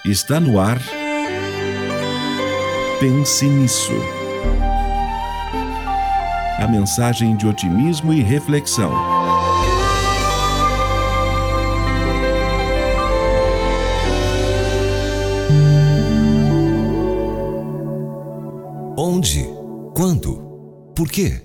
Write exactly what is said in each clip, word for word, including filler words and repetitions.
Está no ar. Pense nisso. A mensagem de otimismo e reflexão. Onde? Quando? Por quê?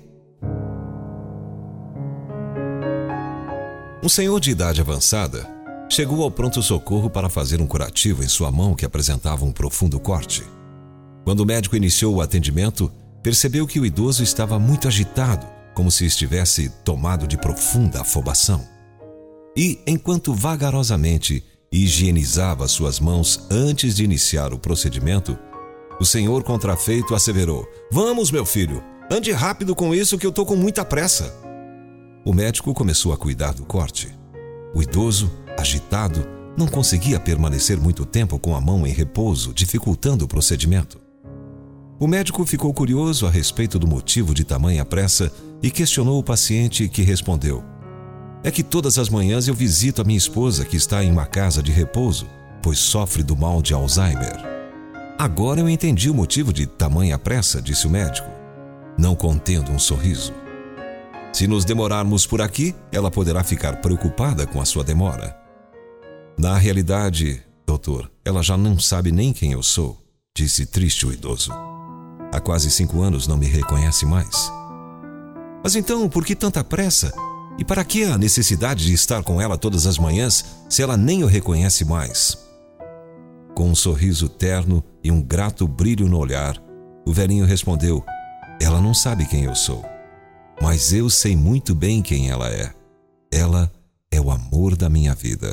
Um senhor de idade avançada chegou ao pronto-socorro para fazer um curativo em sua mão que apresentava um profundo corte. Quando o médico iniciou o atendimento, percebeu que o idoso estava muito agitado, como se estivesse tomado de profunda afobação. E, enquanto vagarosamente higienizava suas mãos antes de iniciar o procedimento, o senhor contrafeito asseverou: "Vamos, meu filho, ande rápido com isso que eu tô com muita pressa." O médico começou a cuidar do corte. O idoso, agitado, não conseguia permanecer muito tempo com a mão em repouso, dificultando o procedimento. O médico ficou curioso a respeito do motivo de tamanha pressa e questionou o paciente, que respondeu: "É que todas as manhãs eu visito a minha esposa, que está em uma casa de repouso, pois sofre do mal de Alzheimer." "Agora eu entendi o motivo de tamanha pressa", disse o médico, não contendo um sorriso. "Se nos demorarmos por aqui, ela poderá ficar preocupada com a sua demora." "Na realidade, doutor, ela já não sabe nem quem eu sou", disse triste o idoso. "Há quase cinco anos não me reconhece mais." "Mas então, por que tanta pressa? E para que a necessidade de estar com ela todas as manhãs, se ela nem o reconhece mais?" Com um sorriso terno e um grato brilho no olhar, o velhinho respondeu: "Ela não sabe quem eu sou, mas eu sei muito bem quem ela é. Ela é o amor da minha vida."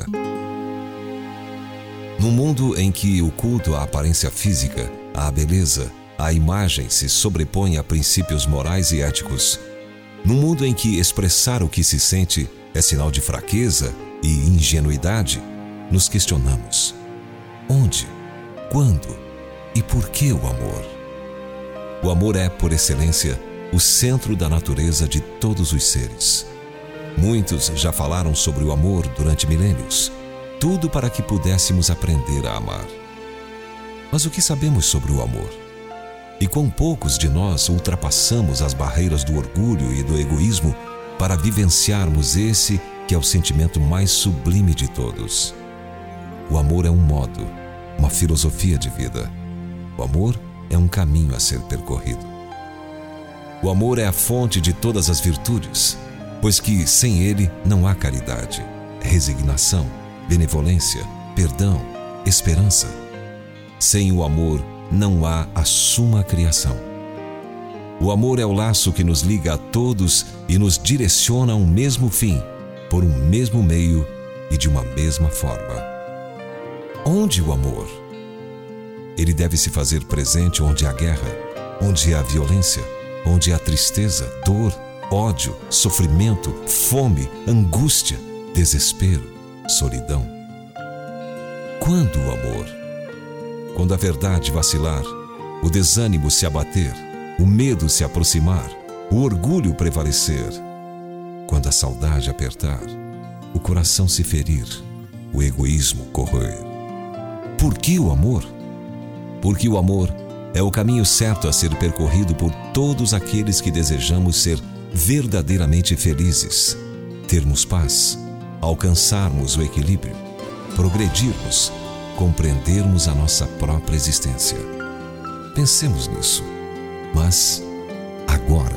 Num mundo em que o culto à aparência física, à beleza, à imagem se sobrepõe a princípios morais e éticos, num mundo em que expressar o que se sente é sinal de fraqueza e ingenuidade, nos questionamos: onde, quando e por que o amor? O amor é, por excelência, o centro da natureza de todos os seres. Muitos já falaram sobre o amor durante milênios, tudo para que pudéssemos aprender a amar. Mas o que sabemos sobre o amor? E quão poucos de nós ultrapassamos as barreiras do orgulho e do egoísmo para vivenciarmos esse que é o sentimento mais sublime de todos. O amor é um modo, uma filosofia de vida. O amor é um caminho a ser percorrido. O amor é a fonte de todas as virtudes, pois que sem ele não há caridade, resignação, benevolência, perdão, esperança. Sem o amor não há a suma criação. O amor é o laço que nos liga a todos e nos direciona a um mesmo fim, por um mesmo meio e de uma mesma forma. Onde o amor? Ele deve se fazer presente onde há guerra, onde há violência, onde há tristeza, dor, ódio, sofrimento, fome, angústia, desespero, solidão. Quando o amor? Quando a verdade vacilar, o desânimo se abater, o medo se aproximar, o orgulho prevalecer. Quando a saudade apertar, o coração se ferir, o egoísmo corroer. Por que o amor? Porque o amor é o caminho certo a ser percorrido por todos aqueles que desejamos ser verdadeiramente felizes, termos paz, alcançarmos o equilíbrio, progredirmos, compreendermos a nossa própria existência. Pensemos nisso, mas agora.